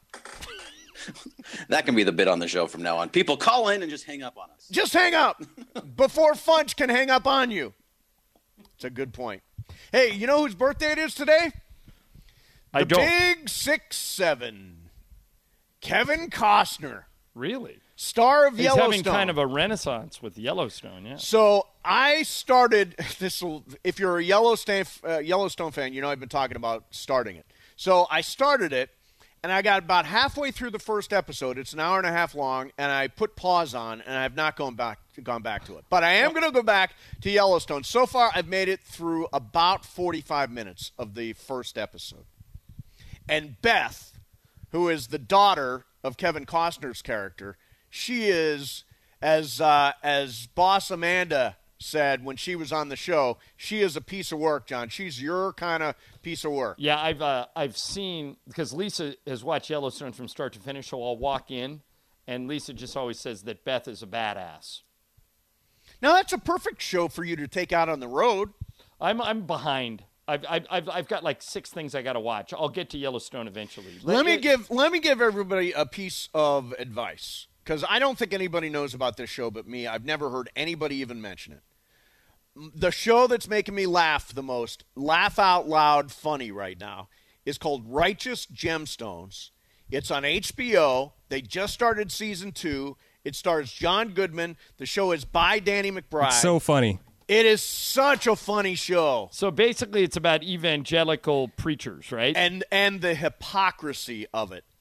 S5: That can be the bit on the show from now on. People call in and just hang up on us.
S1: Just hang up before Funch can hang up on you. It's a good point. Hey, you know whose birthday it is today? The
S2: I don't.
S1: Big Six Seven. Kevin Costner,
S2: Really?
S1: star of
S2: He's
S1: Yellowstone.
S2: having kind of a renaissance with Yellowstone, yeah.
S1: So I started this. If you're a Yellowstone uh, Yellowstone fan, you know I've been talking about starting it. So I started it, and I got about halfway through the first episode. It's an hour and a half long, and I put pause on, and I've not gone back gone back to it. But I am going to go back to Yellowstone. So far, I've made it through about forty-five minutes of the first episode. And Beth, who is the daughter of Kevin Costner's character, she is, as uh, as Boss Amanda said when she was on the show, she is a piece of work, John. She's your kind of piece of work.
S2: Yeah, I've uh, I've seen, because Lisa has watched Yellowstone from start to finish, so I'll walk in, and Lisa just always says that Beth is a badass.
S1: Now, that's a perfect show for you to take out on the road.
S2: I'm I'm behind. I've I've I've, I've got like six things I got to watch. I'll get to Yellowstone eventually.
S1: Let me
S2: it-
S1: give let me give everybody a piece of advice, because I don't think anybody knows about this show but me. I've never heard anybody even mention it. The show that's making me laugh the most, laugh out loud funny right now, is called Righteous Gemstones. It's on H B O. They just started season two. It stars John Goodman. The show is by Danny McBride.
S12: It's so funny.
S1: It is such a funny show.
S2: So basically, it's about evangelical preachers, right?
S1: And and the hypocrisy of it.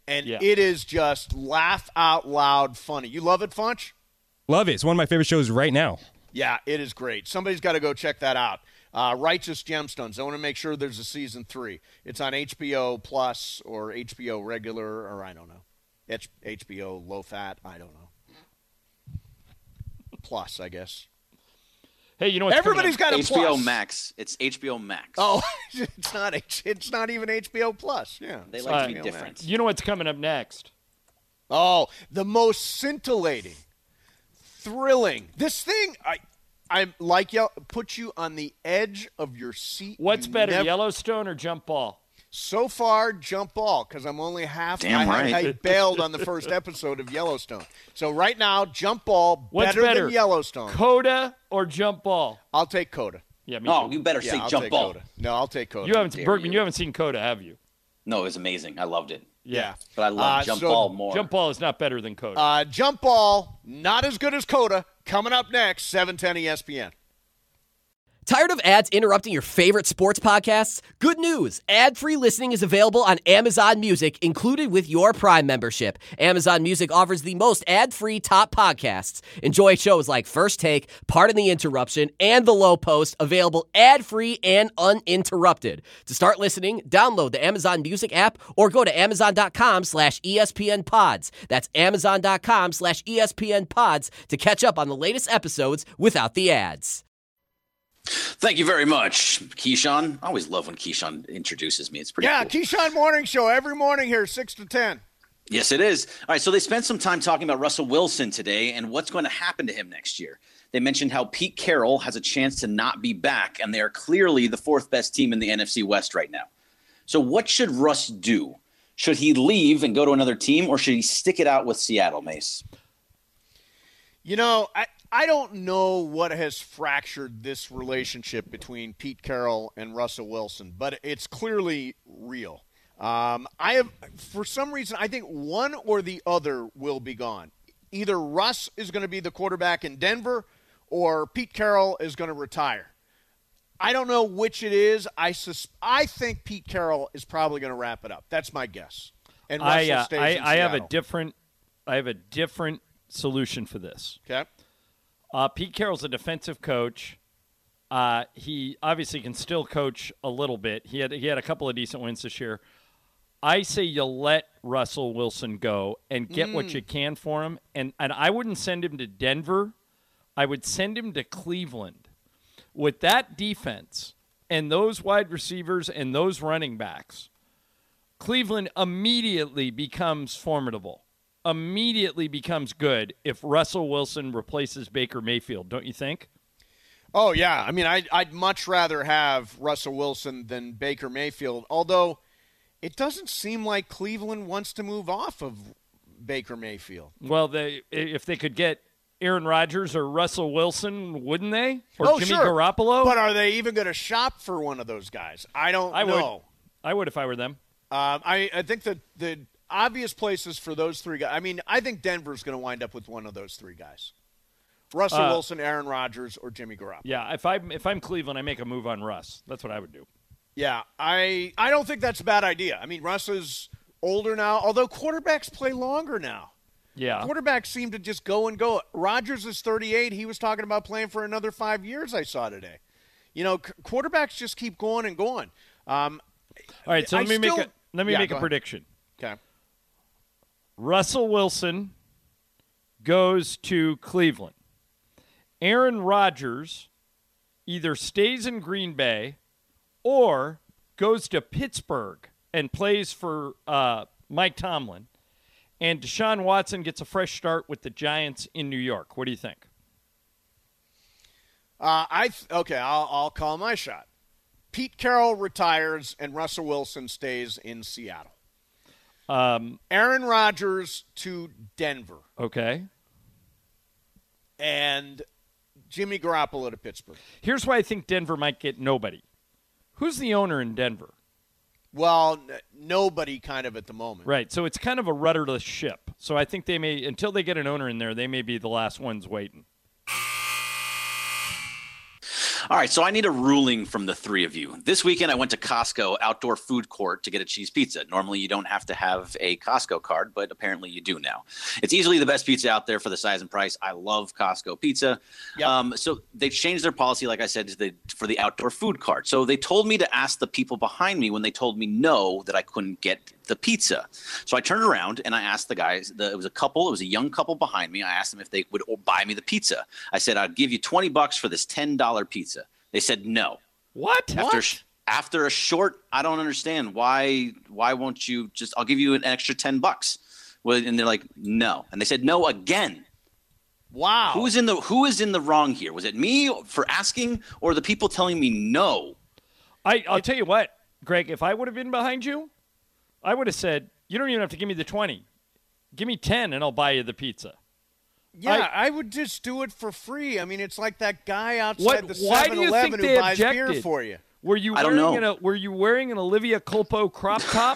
S1: And
S12: Yeah.
S1: it is just laugh out loud funny. You love it, Funch?
S12: Love it. It's one of my favorite shows right now.
S1: Yeah, it is great. Somebody's got to go check that out. Uh, Righteous Gemstones. I want to make sure there's a season three. It's on H B O Plus or H B O regular, or I don't know. It's H B O low fat. I don't know. Plus, I guess.
S2: Hey, you know what's
S1: Everybody's got a
S5: H B O
S1: plus.
S5: Max. It's H B O Max.
S1: Oh, it's not. H- It's not even H B O Plus. Yeah,
S5: They
S1: it's
S5: like to
S1: H B
S5: be
S1: O
S5: different.
S1: Max.
S2: You know what's coming up next?
S1: Oh, the most scintillating, thrilling. This thing, I, I like you. Put you on the edge of your seat.
S2: What's
S1: You
S2: better,
S1: never-
S2: Yellowstone or jump ball?
S1: So far, jump ball, because I'm only half.
S5: Damn
S1: I,
S5: right.
S1: I bailed on the first episode of Yellowstone. So right now, jump ball
S2: What's
S1: better,
S2: better,
S1: than Yellowstone.
S2: Coda or jump ball?
S1: I'll take Coda.
S2: Yeah, me
S5: Oh,
S2: too.
S5: you better
S1: Yeah,
S5: say
S1: I'll
S5: jump
S1: take
S5: ball.
S1: Coda. No, I'll take Coda.
S2: You haven't,
S5: Dare
S2: Bergman.
S5: you.
S2: You haven't seen Coda, have you?
S5: No, it was amazing. I loved it.
S1: Yeah.
S5: But I love
S1: Uh,
S5: jump
S1: so
S5: ball more.
S2: Jump ball is not better than Coda.
S1: Uh, jump ball, not as good as Coda. Coming up next, seven ten E S P N.
S13: Tired of ads interrupting your favorite sports podcasts? Good news! Ad-free listening is available on Amazon Music, included with your Prime membership. Amazon Music offers the most ad-free top podcasts. Enjoy shows like First Take, Pardon the Interruption, and The Low Post, available ad-free and uninterrupted. To start listening, download the Amazon Music app or go to amazon.com slash ESPN pods. That's amazon.com slash ESPN pods to catch up on the latest episodes without the ads.
S5: Thank you very much, Keyshawn. I always love when Keyshawn introduces me. It's pretty
S1: Yeah,
S5: cool.
S1: Keyshawn Morning Show every morning here, six to ten.
S5: Yes, it is. All right, so they spent some time talking about Russell Wilson today and what's going to happen to him next year. They mentioned how Pete Carroll has a chance to not be back, and they are clearly the fourth best team in the N F C West right now. So what should Russ do? Should he leave and go to another team, or should he stick it out with Seattle, Mace?
S1: You know, I, I don't know what has fractured this relationship between Pete Carroll and Russell Wilson, but it's clearly real. Um, I have, for some reason, I think one or the other will be gone. Either Russ is going to be the quarterback in Denver, or Pete Carroll is going to retire. I don't know which it is. I sus- I think Pete Carroll is probably going to wrap it up. That's my guess. And Russell
S2: I, uh,
S1: stays
S2: I,
S1: in
S2: I have a
S1: Seattle.
S2: different. I have a different solution for this.
S1: Okay.
S2: Uh, Pete Carroll's a defensive coach. Uh, he obviously can still coach a little bit. He had he had a couple of decent wins this year. I say you let Russell Wilson go and get
S1: Mm.
S2: what you can for him. And and I wouldn't send him to Denver. I would send him to Cleveland. With that defense and those wide receivers and those running backs, Cleveland immediately becomes formidable. Immediately becomes good if Russell Wilson replaces Baker Mayfield, don't you think?
S1: Oh, yeah. I mean, I'd, I'd much rather have Russell Wilson than Baker Mayfield, although it doesn't seem like Cleveland wants to move off of Baker Mayfield.
S2: Well, they if they could get Aaron Rodgers or Russell Wilson, wouldn't they? Or
S1: oh,
S2: Jimmy
S1: sure.
S2: Garoppolo?
S1: But are they even going to shop for one of those guys? I don't
S2: I
S1: know.
S2: would. I would if I were them.
S1: Um, I, I think that the obvious places for those three guys, I mean, I think Denver's going to wind up with one of those three guys. Russell
S2: Uh,
S1: Wilson, Aaron Rodgers, or Jimmy Garoppolo.
S2: Yeah, if I'm if I'm Cleveland, I make a move on Russ. That's what I would do.
S1: Yeah, I I don't think that's a bad idea. I mean, Russ is older now, although quarterbacks play longer now.
S2: Yeah.
S1: Quarterbacks seem to just go and go. Rodgers is thirty-eight. He was talking about playing for another five years, I saw today. You know, c- quarterbacks just keep going and going. Um,
S2: All right, so
S1: I
S2: let me
S1: still-
S2: make a let me
S1: Yeah,
S2: make
S1: go
S2: a
S1: ahead.
S2: prediction.
S1: Okay.
S2: Russell Wilson goes to Cleveland. Aaron Rodgers either stays in Green Bay or goes to Pittsburgh and plays for uh, Mike Tomlin. And Deshaun Watson gets a fresh start with the Giants in New York. What do you think?
S1: Uh, I th- okay. I'll I'll call my shot. Pete Carroll retires and Russell Wilson stays in Seattle.
S2: Um,
S1: Aaron Rodgers to Denver
S2: okay.
S1: and Jimmy Garoppolo to Pittsburgh.
S2: Here's why I think Denver might get nobody. Who's the owner in Denver?
S1: Well, n- nobody kind of at the moment.
S2: Right, so it's kind of a rudderless ship. So I think they may, until they get an owner in there, they may be the last ones waiting.
S5: All All right, so I need a ruling from the three of you. This weekend, I went to Costco outdoor food court to get a cheese pizza. Normally, you don't have to have a Costco card, but apparently you do now. It's easily the best pizza out there for the size and price. I love Costco pizza. Yep. Um, so they changed their policy, like I said, to the, for the outdoor food cart. So they told me to ask the people behind me when they told me no, that I couldn't get the pizza. So I turned around and I asked the guys, the, it was a couple, it was a young couple behind me. I asked them if they would buy me the pizza. I said, I'd give you twenty bucks for this ten dollar pizza. They said no.
S2: What?
S5: After
S2: what?
S5: after a short, I don't understand why. Why won't you just? I'll give you an extra ten bucks. Well, and they're like, no, and they said no again.
S1: Wow.
S5: Who is in the Who is in the wrong here? Was it me for asking, or the people telling me no?
S2: I, I'll tell you what, Greg. If I would have been behind you, I would have said, you don't even have to give me the twenty. Give me ten, and I'll buy you the pizza.
S1: Yeah, I, I would just do it for free. I mean, it's like that guy outside
S2: what,
S1: the
S2: why
S1: seven
S2: do you
S1: eleven
S2: think
S1: who
S2: they
S1: buys
S2: objected?
S1: beer for you.
S2: Were you
S5: I don't
S2: wearing
S5: know.
S2: An, Were you wearing an Olivia Culpo crop top?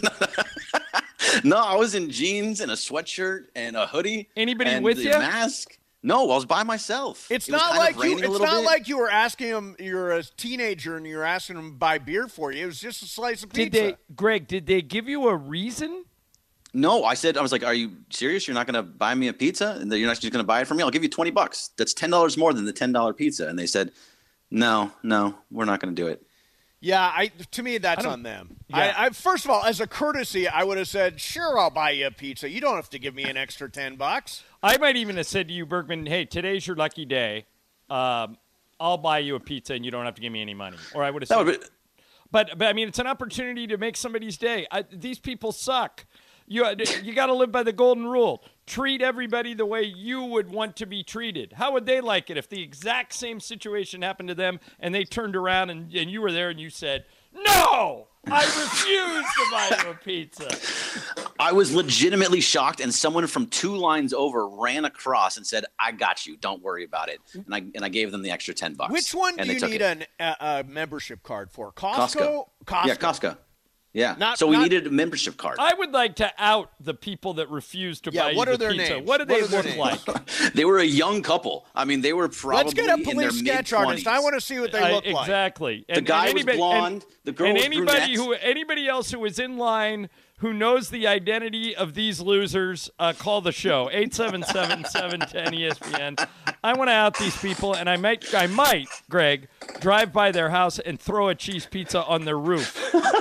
S5: No, I was in jeans and a sweatshirt and a hoodie.
S2: Anybody
S5: and
S2: with
S5: the
S2: you?
S5: Mask. No, I was by myself.
S1: It's
S5: it was
S1: not
S5: kind
S1: like
S5: of
S1: you.
S5: raining a
S1: It's
S5: little
S1: not
S5: bit.
S1: like you were asking him. You're a teenager and you're asking him to buy beer for you. It was just a slice of
S2: Did
S1: pizza.
S2: they, Greg? Did they give you a reason?
S5: No, I said, I was like, are you serious? You're not going to buy me a pizza? And you're not just going to buy it for me? I'll give you twenty bucks. That's ten dollars more than the ten dollar pizza. And they said, no, no, we're not going to do it.
S1: Yeah, I. To me, that's on them.
S2: Yeah.
S1: I, I first of all, as a courtesy, I would have said, "Sure, I'll buy you a pizza. You don't have to give me an extra ten bucks."
S2: I might even have said to you, Bergman, "Hey, today's your lucky day. Um, I'll buy you a pizza, and you don't have to give me any money." Or I would have said,
S5: That would be-
S2: but but I mean, it's an opportunity to make somebody's day. I, these people suck. You you got to live by the golden rule. Treat everybody the way you would want to be treated. How would they like it if the exact same situation happened to them and they turned around and, and you were there and you said, "No, I refuse to buy you a pizza."
S5: I was legitimately shocked, and someone from two lines over ran across and said, "I got you. Don't worry about it." And I and I gave them the extra ten bucks.
S1: Which one
S5: and
S1: do
S5: they
S1: you
S5: took
S1: need
S5: it.
S1: an, a, a membership card for? Costco.
S5: Costco.
S1: Costco.
S5: Yeah, Costco. Yeah.
S1: Not-
S5: so we
S1: not-
S5: needed a membership card.
S2: I would like to out the people that refuse to
S1: Yeah,
S2: buy
S1: what
S2: you
S1: are
S2: the
S1: their
S2: pizza.
S1: names?
S2: What do
S1: What
S2: they
S1: are their
S2: look
S1: names?
S2: like?
S5: They were a young couple. I mean, they were probably
S1: Let's get a
S5: in their
S1: police sketch artist. I want to see what they
S2: I-
S1: look like.
S2: exactly.
S5: The guy was blonde, the girl
S2: and
S5: was
S2: anybody
S5: brunette.
S2: who anybody else who is in line who knows the identity of these losers, uh, call the show eight seven seven, seven one zero, E S P N. I want to out these people, and I might, I might, Greg, drive by their house and throw a cheese pizza on their roof.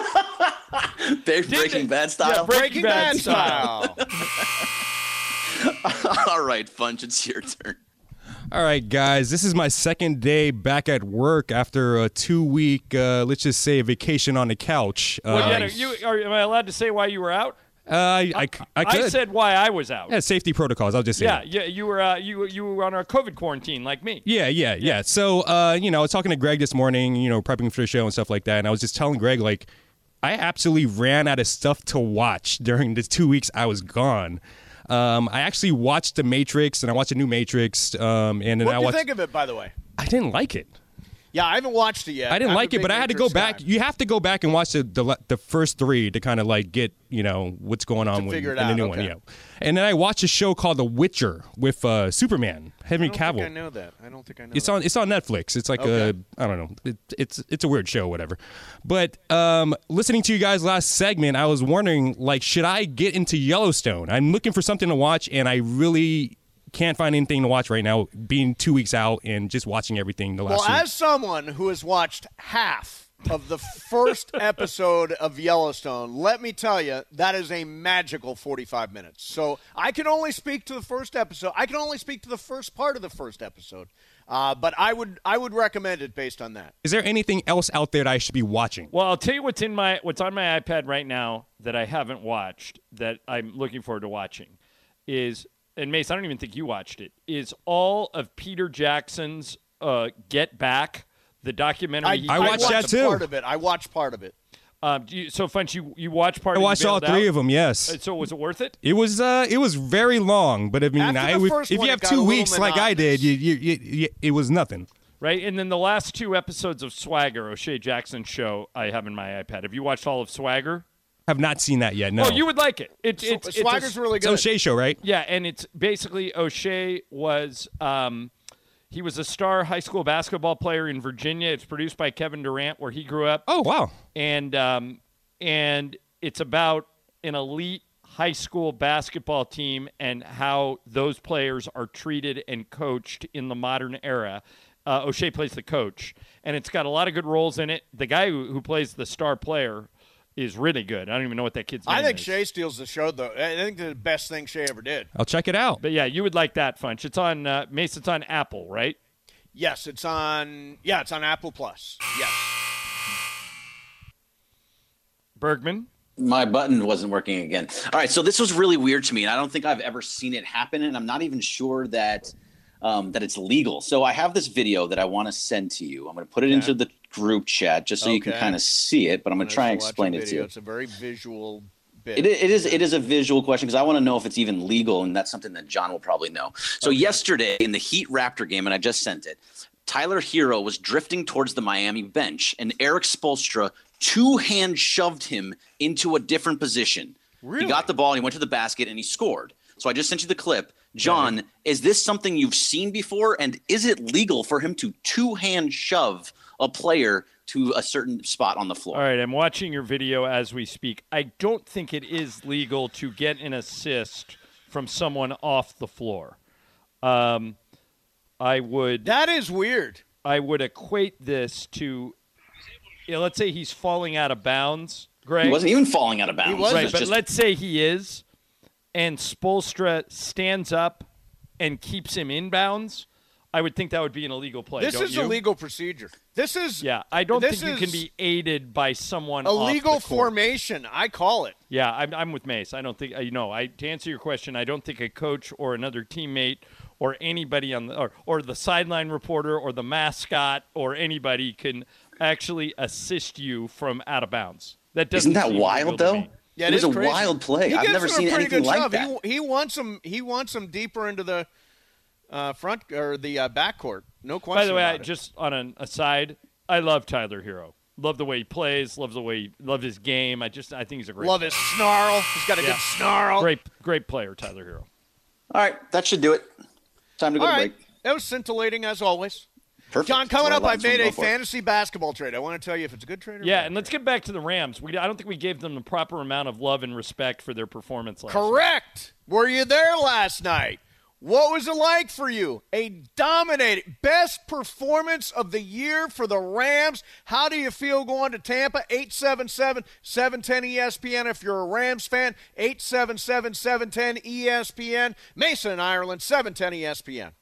S5: They're Breaking Bad style.
S2: Yeah, Breaking, Bad,
S1: Bad
S2: style.
S5: All right, Funch, it's your turn.
S12: All right, guys, this is my second day back at work after a two-week, uh, let's just say, vacation on the couch. Uh,
S2: Well, yeah, you, are, am I allowed to say why you were out?
S12: uh, I, I, I, could.
S2: I said why I was out.
S12: Yeah, safety protocols. I'll just say
S2: Yeah,
S12: that.
S2: yeah, you were uh, you you were on a COVID quarantine like me.
S12: Yeah, yeah, yeah. So, uh, you know, I was talking to Greg this morning, you know, prepping for the show and stuff like that, and I was just telling Greg, like, I absolutely ran out of stuff to watch during the two weeks I was gone. Um, I actually watched The Matrix, and I watched a new Matrix, um, and then
S1: What
S12: I
S1: do you
S12: watched.
S1: think of it, by the way?
S12: I didn't like it.
S1: Yeah, I haven't watched it yet.
S12: I didn't
S1: I'm a
S12: like it,
S1: big
S12: but I had to go
S1: Matrix
S12: back.
S1: guy.
S12: You have to go back and watch the, the the first three to kind of like get, you know, what's going on with
S1: figure it
S12: in the
S1: out,
S12: new
S1: okay.
S12: one. Yeah. And then I watched a show called The Witcher with uh, Superman, Henry
S1: I don't
S12: Cavill.
S1: think I know that. I don't think I know.
S12: It's
S1: that.
S12: on. It's on Netflix. It's like
S1: Okay.
S12: a. I don't know. It, it's it's a weird show, whatever. But um, listening to you guys last segment, I was wondering, like, should I get into Yellowstone? I'm looking for something to watch, and I really can't find anything to watch right now. Being two weeks out and just watching everything the last.
S1: Well,
S12: week.
S1: as someone who has watched half of the first episode of Yellowstone, let me tell you, that is a magical forty-five minutes. So I can only speak to the first episode. I can only speak to the first part of the first episode. Uh, but I would I would recommend it based on that.
S12: Is there anything else out there that I should be watching?
S2: Well, I'll tell you what's in my what's on my iPad right now that I haven't watched that I'm looking forward to watching is, and Mace, I don't even think you watched it, is all of Peter Jackson's uh, Get Back, the documentary.
S1: I,
S2: he
S12: I
S1: I
S12: watched that too.
S1: Part of it. I watched part of it.
S2: Um, do you, so, Funch, you, you watched part
S12: I
S2: of it?
S12: watched all three of them. Yes.
S2: Uh, So, was it worth it?
S12: It was uh, it was very long, but I mean,
S1: After
S12: I,
S1: the
S12: if,
S1: first
S12: if
S1: one,
S12: you
S1: it
S12: have
S1: got a
S12: two
S1: little
S12: weeks like I did,
S1: monotonous.
S12: you, you, you, you, it was nothing.
S2: Right? And then the last two episodes of Swagger, O'Shea Jackson's show, I have in my iPad. Have you watched all of Swagger?
S12: Have not seen that yet. No.
S2: Oh, you would like it. It,
S1: So,
S2: it's, it's
S1: Swagger's
S2: a,
S1: really
S12: It's
S1: good.
S12: O'Shea show, right?
S2: Yeah, and it's basically O'Shea was um, He was a star high school basketball player in Virginia. It's produced by Kevin Durant, where he grew up.
S12: Oh, wow.
S2: And um, and it's about an elite high school basketball team and how those players are treated and coached in the modern era. Uh, O'Shea plays the coach, and it's got a lot of good roles in it. The guy who, who plays the star player is really good. I don't even know what that kid's name is.
S1: I think Shea steals the show, though. I think the best thing Shea ever did.
S12: I'll check it out.
S2: But, yeah, you would like that, Funch. It's on uh, Mace, it's on Apple, right?
S1: Yes, it's on – yeah, it's on Apple Plus. Yes.
S2: Bergman?
S5: My button wasn't working again. All right, so this was really weird to me, and I don't think I've ever seen it happen, and I'm not even sure that um, that it's legal. So I have this video that I want to send to you. I'm going to put it
S1: Okay.
S5: into the group chat just so you can
S1: Okay.
S5: kind of see it, but I'm going to try and
S1: Watch a
S5: explain it to
S1: video.
S5: you.
S1: It's a very visual bit.
S5: It, it is it is a visual question because I want to know if it's even legal, and that's something that John will probably know. So yesterday in the Heat Raptor game, and I just sent it, Tyler Hero was drifting towards the Miami bench, and Eric Spoelstra two-hand shoved him into a different position.
S1: Really?
S5: He got the ball, and he went to the basket, and he scored. So I just sent you the clip. John,
S2: Okay.
S5: is this something you've seen before, and is it legal for him to two-hand shove a player to a certain spot on the floor?
S2: All right, I'm watching your video as we speak. I don't think it is legal to get an assist from someone off the floor. Um, I would.
S1: That is weird.
S2: I would equate this to, you know, let's say he's falling out of bounds. Greg,
S5: He wasn't even falling out of bounds. He wasn't.
S2: Right,
S5: It was
S2: but
S5: just-
S2: let's say he is, and Spoelstra stands up and keeps him in bounds. I would think that would be an illegal play.
S1: This
S2: don't
S1: is
S2: you?
S1: a legal procedure. This is
S2: Yeah, I don't
S1: this
S2: think you can
S1: is
S2: be aided by someone.
S1: a
S2: off
S1: legal
S2: the court.
S1: formation. I call it.
S2: Yeah, I'm, I'm with Mace. I don't think, you know, I to answer your question, I don't think a coach or another teammate or anybody on the or, or the sideline reporter or the mascot or anybody can actually assist you from out of bounds. That doesn't
S5: Isn't that
S2: seem
S5: wild,
S2: legal to
S5: though?
S2: me.
S1: Yeah,
S5: It was
S1: is
S5: a
S1: crazy.
S5: wild play.
S1: He
S5: I've
S1: gives
S5: never
S1: him a
S5: seen
S1: pretty
S5: anything
S1: good
S5: like
S1: shove.
S5: that.
S1: He, he wants him. He wants him deeper into the uh, front or the uh, backcourt. No question.
S2: By the way, I,
S1: about it.
S2: just on an aside, I love Tyler Hero. Love the way he plays. Love the way he, love his game. I just I think he's a great.
S1: love
S2: player.
S1: his snarl. He's got a
S2: Yeah.
S1: good snarl.
S2: Great, great player, Tyler Hero.
S5: All right, that should do it. Time to go
S1: All
S5: to
S1: right,
S5: break.
S1: that was scintillating as always.
S5: Perfect.
S1: John, coming
S5: That's
S1: up,
S5: what I
S1: I've
S5: like, so
S1: made
S5: go
S1: a
S5: for it.
S1: fantasy basketball trade. I want to tell you if it's a good trade or
S2: Yeah,
S1: bad
S2: and let's get back to the Rams. We I don't think we gave them the proper amount of love and respect for their performance last night.
S1: Correct. Were you there last night? What was it like for you? A dominating, best performance of the year for the Rams. How do you feel going to Tampa? eight seven seven, seven one zero E S P N if you're a Rams fan. eight seven seven, seven one zero E S P N. Mason, Ireland, seven ten E S P N.